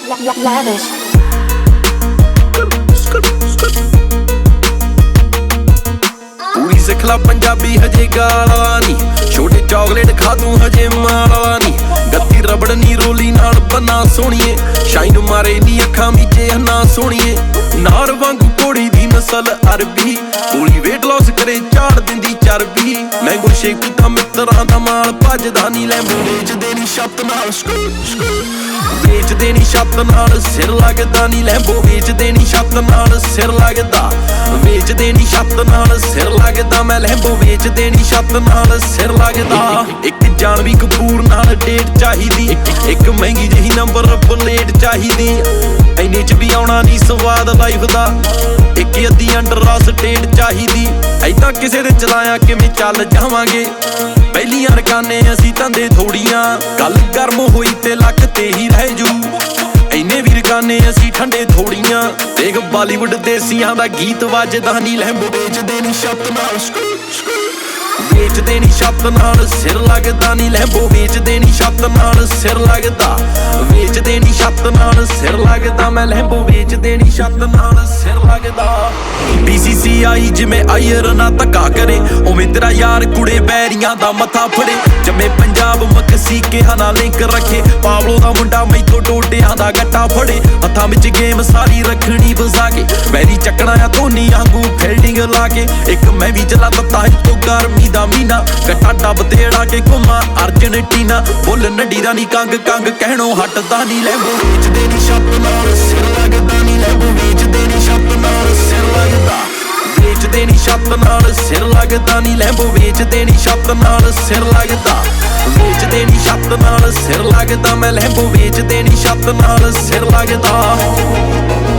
Lavish. ਪੂਰੀ ਸਿੱਖਲਾ ਪੰਜਾਬੀ ਹਜੇ ਗਾਲਾ ਨੀ, ਛੋਟੇ ਚਾਕਲੇਟ ਖਾ ਤੂੰ ਹਜੇ ਮਾਲਾ ਨੀ। ਗੱਤੀ ਰਬੜ ਨੀ ਰੋਲੀ ਨਾਲ ਬੰਨਾ ਸੋਹਣੀਏ, ਸ਼ਾਈਨ ਮਾਰੇ ਨੀ ਅੱਖਾਂ ਮੀਚੇ ਹੰਨਾ ਸੋਹਣੀਏ। ਨਾਰ ਵਾਂਗੂ ਕੋੜੀ ਦੀ ਨਸਲ ਅਰਬੀ, ਗੋਲੀ ਵੇਟ ਲਾਸ ਕਰੇ ਝਾੜ ਦਿੰਦੀ ਚਰਬੀ। ਮੈਂਗੋ ਸ਼ੇਕ ਪੀਤਾ ਮਿੱਤਰਾਂ ਦਾ ਮਾਲ, ਭੱਜਦਾ ਨੀ ਲੈਂਬੋ ਵੇਚਦੇ ਨੀ ਛੱਤ ਨਾਲ। ਵੇਚਦੇ ਨੀ ਛੱਤ ਨਾਲ ਸਿਰ ਲੱਗਦਾ ਨੀ ਲੈਂਬੋ, ਵੇਚਦੇ ਨੀ ਛੱਤ ਨਾਲ ਸਿਰ ਲੱਗਦਾ। ਵੇਚਦੇ ਨੀ ਛੱਤ ਨਾਲ ਸਿਰ ਲੱਗਦਾ, ਮੈਂ ਲੈਂਬੋ ਵੇਚਦੇ ਨੀ ਛੱਤ ਨਾਲ ਸਿਰ ਲੱਗਦਾ। ਇੱਕ ਜਾਨਵੀ ਕਪੂਰ ਨਾਲ ਡੇਟ ਚਾਹੀਦੀ, ਇੱਕ ਮਹਿੰਗੀ ਜਿਹੀ ਨੰਬਰ ਪਲੇਟ ਚਾਹੀਦੀ। ਐਨੇ ਚ ਵੀ ਆਉਣਾ ਨੀ ਸਵਾਦ ਲਾਈਫ ਦਾ, ਇੱਕ ਅੱਧੀ ਅੰਡਰ ਸਟੇਟ ਚਾਹੀਦੀ। ਐਦਾਂ ਕਿਸੇ ਦੇ ਚਲਾਇਆ ਕਿਵੇਂ ਚੱਲ ਜਾਵਾਂਗੇ, ਪਹਿਲੀਆਂ ਰਕਾਨੇ ਅਸੀਂ ਧੰਦੇ ਥੋੜੀਆਂ। ਗੱਲ ਗਰਮ ਹੋਈ ਤੇ ਲੱਕ ਤੇ ਹੀ ਰਹਿ ਜੂ, ਐਨੇ ਵੀ ਰਕਾਨੇ ਅਸੀਂ ਠੰਡੇ ਥੋੜੀਆਂ। ਦੇਖ ਬਾਲੀਵੁੱਡ ਦੇਸੀਆਂ ਦਾ ਗੀਤ ਵੱਜਦਾ ਨੀ ਲੈਂਬੋ, ਵੇਚਦੇ ਨੀ ਛੱਤ ਨਾਲ। ਵੇਚਦੇ ਨੀ ਛੱਤ ਨਾਲ ਸਿਰ ਲੱਗਦਾ ਨੀ ਲੈਂਬੋ, ਵੇਚਦੇ ਨੀ ਛੱਤ ਨਾਲ ਸਿਰ ਲੱਗਦਾ। ਵੇਚਦੇ ਨੀ ਛੱਤ ਨਾਲ ਸਿਰ ਲੱਗਦਾ, ਮੈਂ ਲੈਂਬੋ ਵੇਚਦੇ ਨੀ ਛੱਤ ਨਾਲ ਸਿਰ ਲੱਗਦਾ। BCCI ਜਿਵੇਂ ਆਇਰ ਨਾ ਧੱਕਾ ਕਰੇ, ਉਵੇਂ ਤੇਰਾ ਯਾਰ ਕੁੜੇ ਬੈਰੀਆਂ ਦਾ ਮੱਥਾ ਫੜੇ। ਜੰਮੇ ਪੰਜਾਬ ਮਕਸੀਕਿਆਂ ਨਾਲ ਲਿੰਕ ਰੱਖੇ, ਪਾਵਲੋ ਦਾ ਮੁੰਡਾ ਮੈਥੋਂ ਡੋਡਿਆਂ ਦਾ ਗੱਟਾ ਫੜੇ। ਹੱਥਾਂ ਵਿੱਚ ਗੇਮ ਸਾਰੀ ਰੱਖਣੀ ਵਸਾ ਕੇ, ਵੈਰੀ ਚੱਕਣਾ ਆ ਧੋਨੀ ਵਾਂਗੂ ਫੀਲਡਿੰਗ ਲਾ ਕੇ। ਇੱਕ ਮੈਂ ਵੀ ਚਲਾ ਦਿੱਤਾ ਇੱਥੋਂ ਗਰਮੀ ਦਾ ਮਹੀਨਾ, ਗੱਟਾ ਡੱਬ ਤੇ ਅੜਾ ਕੇ ਘੁੰਮਾਂ ਅਰਜਨਟੀਨਾ। ਬੁੱਲ ਨੱਡੀ ਦਾ ਨੀ ਕੰਗ ਕੰਗ ਕਹਿਣੋਂ ਹਟਦਾ ਨੀ ਲੈਂਬੋ, ਵੇਚਦੇ ਨੀ ਛੱਤ ਨਾਲ ਸਿਰ ਲੱਗਦਾ ਨੀ ਲੈਂਬੋ, ਵੇਚਦੇ ਨੀ ਛੱਤ ਨਾਲ ਸਿਰ ਲੱਗਦਾ। ਵੇਚਦੇ ਨੀ ਛੱਤ ਨਾਲ ਸਿਰ ਲੱਗਦਾ ਨੀ ਲੈਂਬੋ, ਵੇਚਦੇ ਨੀ ਛੱਤ ਨਾਲ ਸਿਰ ਲੱਗਦਾ। ਵੇਚਦੇ ਨੀ ਛੱਤ ਨਾਲ ਸਿਰ ਲੱਗਦਾ, ਮੈਂ ਲੈਂਬੋ ਵੇਚਦੇ ਨੀ ਛੱਤ ਨਾਲ ਸਿਰ ਲੱਗਦਾ।